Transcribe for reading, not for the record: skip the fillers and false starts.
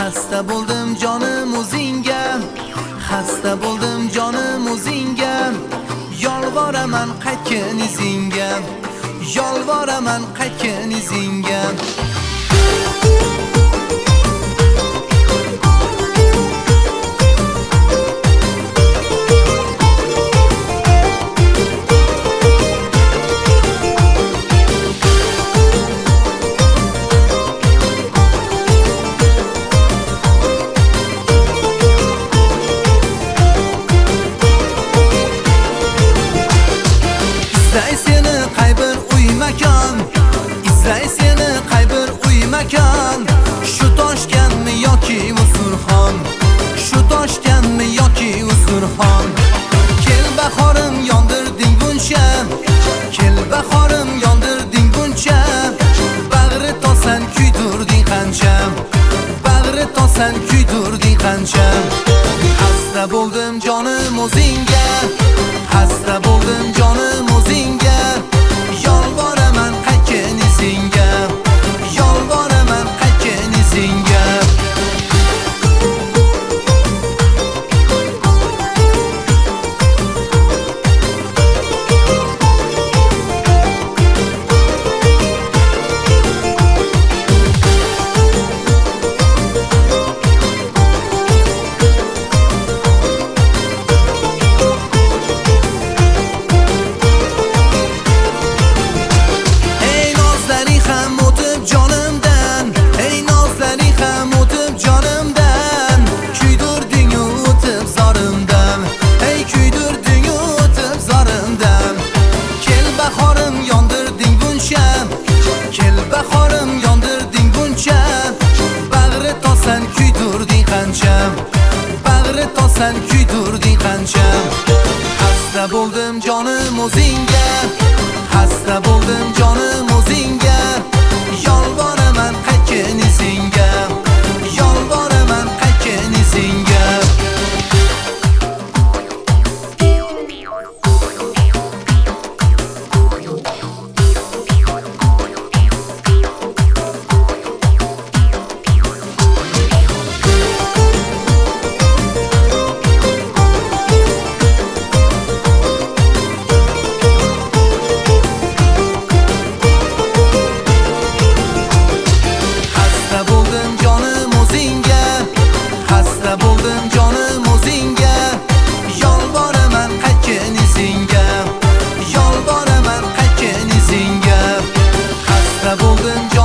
Xasta bo'ldim jonim o'zingga, xasta bo'ldim jonim o'zingga. Yolvoraman qaytgin izingga, yolvoraman qaytgin izingga. İzlay seni qaybir uy makon, izlay seni qaybir uy makon. Shu Toshkentmi yoki Usurxon, shu Toshkentmi yoki Usurxon. Kel bahorim yondirding buncha, kel bahorim yondirding buncha. Bag'ri tosan kuydirding qancha, bag'ri tosan kuydirding qancha. Xasta bo'ldim jonim o'zingga, xasta bo'ldim jonim o'zingga. Yolvoraman qaytgin izingga, yolvoraman qaytgin izingga. Kel bahorim yondirding buncha, bag'ri tosan kuydirding qancha, bag'ri tosan kuydirding qancha. Xasta bo'ldim jonim o'zingga, xasta bo'ldim jonim o'zingga. Yolvoraman qaytgin izingga, yolvoraman qaytgin izingga. Xasta bo'ldim jonim o'zingga, xasta bo'ldim jonim o'zingga. Yolvoraman qaytgin izingga, yolvoraman qaytgin izingga. Xasta bo'ldim